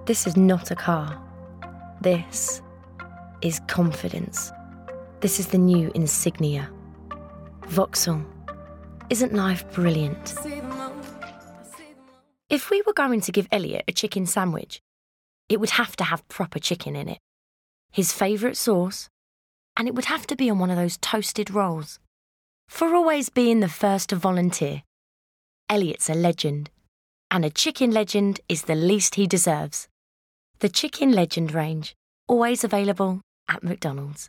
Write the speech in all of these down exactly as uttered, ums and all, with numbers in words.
This is not a car. This is confidence. This is the new insignia. Vauxhall. Isn't life brilliant? If we were going to give Elliot a chicken sandwich, it would have to have proper chicken in it, his favourite sauce, and it would have to be on one of those toasted rolls. For always being the first to volunteer, Elliot's a legend, and a chicken legend is the least he deserves. The Chicken Legend range, always available at McDonald's.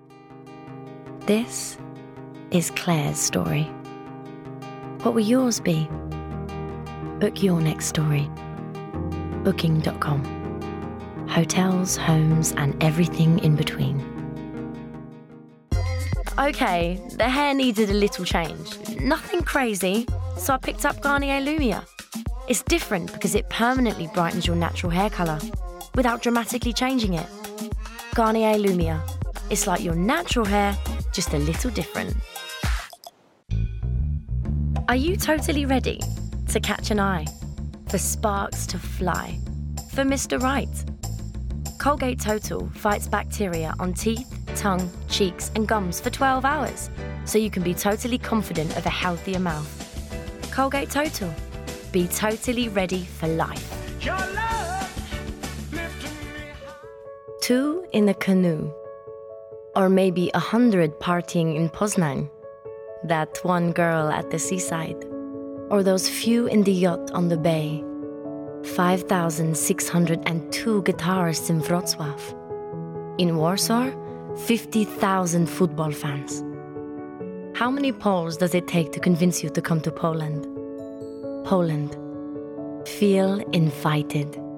This is Claire's story. What will yours be? Book your next story. Booking dot com. Hotels, homes, and everything in between. Okay, the hair needed a little change. Nothing crazy, so I picked up Garnier Lumia. It's different because it permanently brightens your natural hair colour without dramatically changing it. Garnier Lumia. It's like your natural hair, just a little different. Are you totally ready to catch an eye? For sparks to fly? For Mister Right? Colgate Total fights bacteria on teeth, tongue, cheeks and gums for twelve hours, so you can be totally confident of a healthier mouth. Colgate Total. Be totally ready for life. Your love lifted me high. Two in a canoe. Or maybe a hundred partying in Poznan. That one girl at the seaside. Or those few in the yacht on the bay. five thousand six hundred two guitarists in Wrocław. In Warsaw, fifty thousand football fans. How many Poles does it take to convince you to come to Poland? Poland. Feel invited.